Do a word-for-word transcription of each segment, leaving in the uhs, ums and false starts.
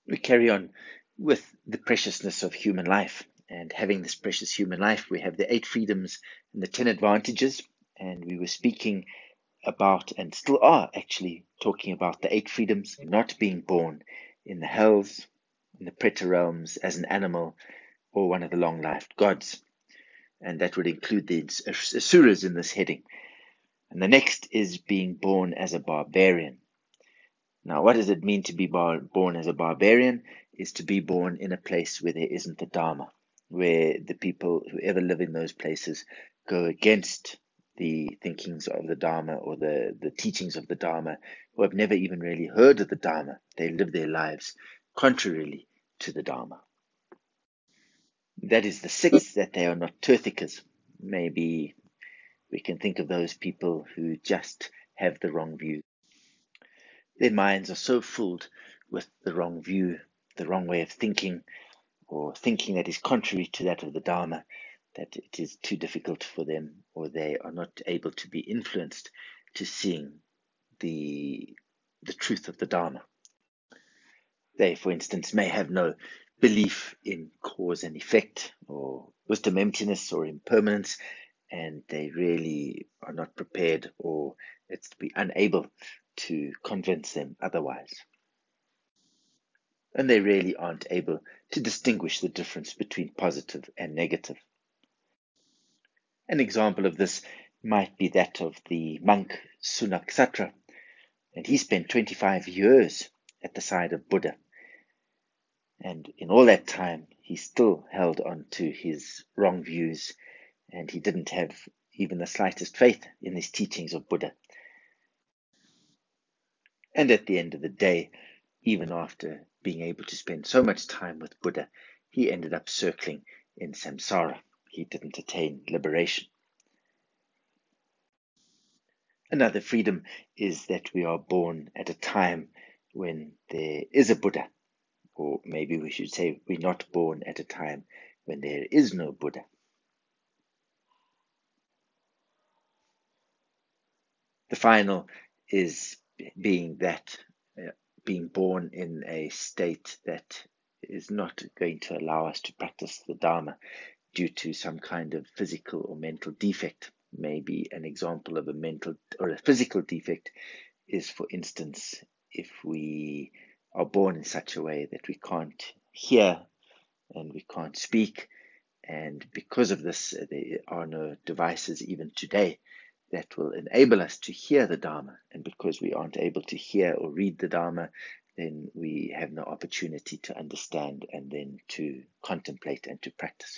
We carry on with the preciousness of human life. And having this precious human life, we have the eight freedoms and the ten advantages. And we were speaking about, and still are actually talking about, the eight freedoms: not being born in the hells, in the Preta realms, as an animal, or one of the long lived gods. And that would include the Asuras in this heading. And the next is being born as a barbarian. Now, what does it mean to be bar- born as a barbarian? Is to be born in a place where there isn't the Dharma, where the people who ever live in those places go against the thinkings of the Dharma or the, the teachings of the Dharma, who have never even really heard of the Dharma. They live their lives contrarily to the Dharma. That is the sixth, that they are not Tirthikas. Maybe we can think of those people who just have the wrong view. Their minds are so filled with the wrong view, the wrong way of thinking, or thinking that is contrary to that of the Dharma, that it is too difficult for them, or they are not able to be influenced to seeing the, the truth of the Dharma. They, for instance, may have no belief in cause and effect, or wisdom emptiness, or impermanence, and they really are not prepared, or it's to be unable to convince them otherwise. And they really aren't able to distinguish the difference between positive and negative. An example of this might be that of the monk Sunaksatra, and he spent twenty-five years at the side of Buddha. And in all that time, he still held on to his wrong views, and he didn't have even the slightest faith in these teachings of Buddha. And at the end of the day, even after being able to spend so much time with Buddha, he ended up circling in samsara. He didn't attain liberation. Another freedom is that we are born at a time when there is a Buddha, or maybe we should say we're not born at a time when there is no Buddha. The final is being that uh, being born in a state that is not going to allow us to practice the Dharma due to some kind of physical or mental defect. Maybe an example of a mental or a physical defect is, for instance, if we are born in such a way that we can't hear and we can't speak, and because of this, there are no devices even today that will enable us to hear the Dharma. And because we aren't able to hear or read the Dharma, then we have no opportunity to understand and then to contemplate and to practice.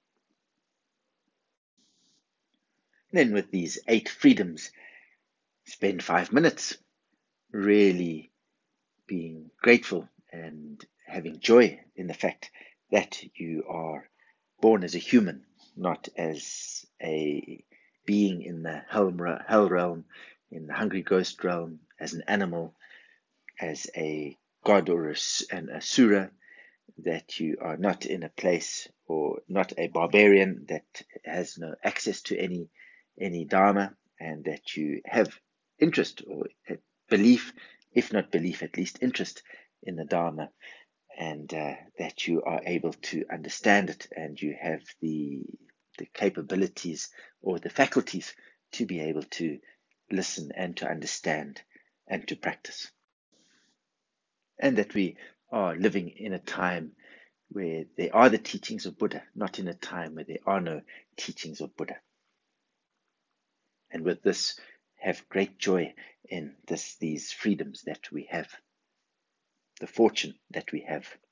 Then with these eight freedoms, spend five minutes really being grateful and having joy in the fact that you are born as a human, not as a being in the hell realm, in the hungry ghost realm, as an animal, as a god or an asura, that you are not in a place or not a barbarian that has no access to any any dharma, and that you have interest or belief, if not belief, at least interest in the dharma, and uh, that you are able to understand it, and you have the the capabilities or the faculties to be able to listen and to understand and to practice. And that we are living in a time where there are the teachings of Buddha, not in a time where there are no teachings of Buddha. And with this, have great joy in this, these freedoms that we have, the fortune that we have.